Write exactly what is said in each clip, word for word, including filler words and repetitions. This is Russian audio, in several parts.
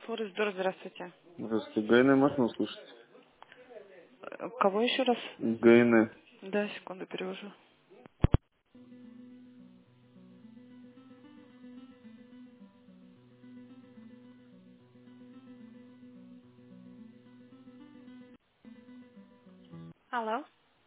Форестдор, здравствуйте. Здравствуйте. ГН можно услышать? Э, Кого еще раз? ГН. Да, секунду, перевожу. Алло,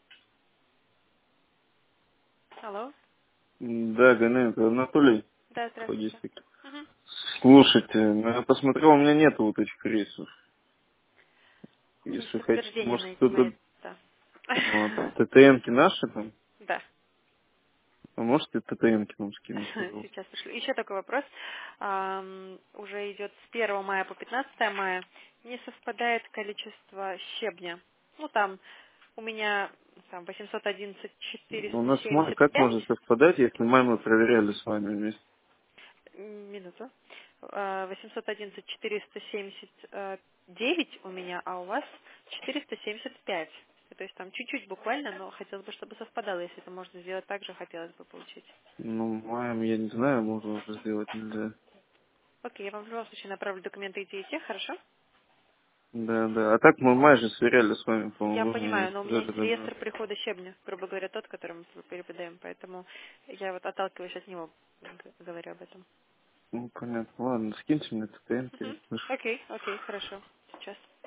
алло. М, Да, ГН, это Анатолий. Да, здравствуйте. Логистик. Мгм. Слушайте, ну, я посмотрел, у меня нету вот этих рейсов. У них Если хотите, подтверждение может на эти мои... кто-то... Да. Вот, ТТНки наши там? Да, А можете ТТНки нам скинуть, пожалуйста? сейчас пришлю. Еще такой вопрос. Ам, уже идет с первого мая по пятнадцатое мая. Не совпадает количество щебня. Ну, там у меня там восемьсот одиннадцать У четыреста нас май семьдесят как пять. может совпадать, если май мы проверяли с вами вместе? М, Минуту. А, восемьсот одиннадцать четыреста семьдесят девять у меня, а у вас четыреста семьдесят пять. То есть там чуть-чуть буквально, но хотелось бы, чтобы совпадало. Если это можно сделать так же, хотелось бы получить. Ну, маем, я не знаю, можно уже сделать, нельзя. Окей, я вам в любом случае направлю документы и те, и те, хорошо? Да, да. А так мы май же сверяли с вами, Я по-моему, вы мне понимаю, но у меня сказали есть даже. реестр прихода щебня, грубо говоря, тот, который мы передаем, поэтому я вот отталкиваюсь от него, г- говорю об этом. Ну, понятно. Ладно, скиньте мне ТТНки, я Мгм. слышу. Окей, окей, хорошо. Сейчас.